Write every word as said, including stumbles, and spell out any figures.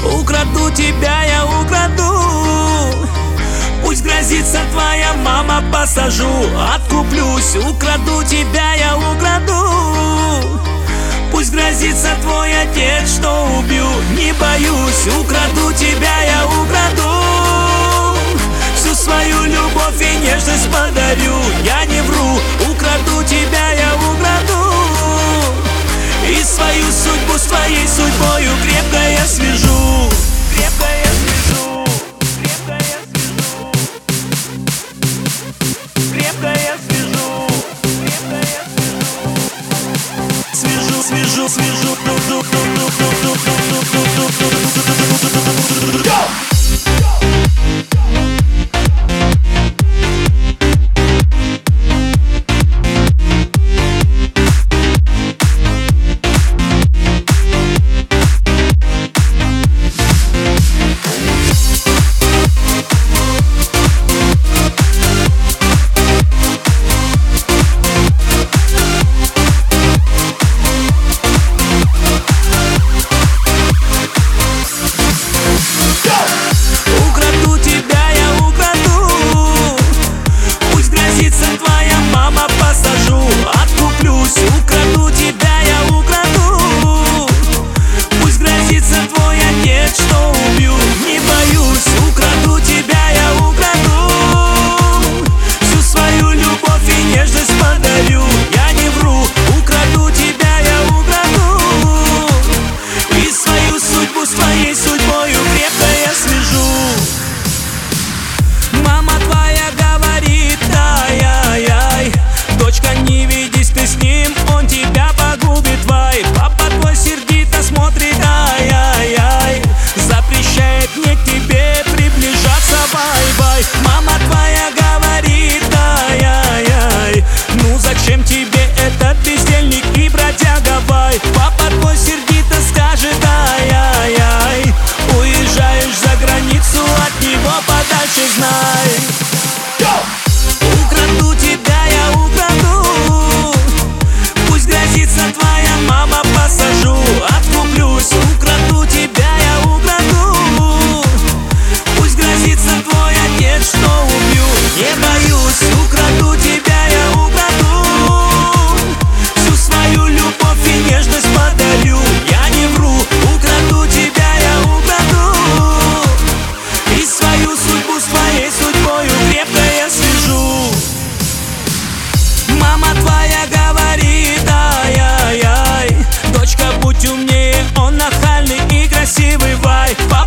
Украду тебя, я украду. Пусть грозится твоя мама, посажу, откуплюсь. Украду тебя, я украду. Пусть грозится твой отец, что убью, не боюсь. Украду тебя, я украду. Всю свою любовь и нежность подарю, я не вру. Украду тебя, я украду. И свою судьбу с твоей судьбою крепко я свяжу. Крепко я свяжу. Крепко я свяжу. Крепко я свяжу. Крепко я свяжу. Свяжу, свяжу, свяжу. Мама твоя говорит, ай-яй-яй, ну зачем тебе этот бездельник и бродяга, вай? Папа твой сердито скажет, ай-яй-яй, уезжаешь за границу, от него подальше знай. Украду тебя, я украду. Пусть грозится твоя мама, посажу, откуплюсь. Украду тебя, я украду. Пусть грозится твой отец, что убью, не боюсь. Украду тебя, я украду. Всю свою любовь и нежность подарю, я не вру. Украду тебя, я украду. И свою судьбу с твоей судьбою крепко я свяжу. Мама твоя говорит, ай-яй-яй, дочка, будь умнее, он нахальный и красивый, вай. Папа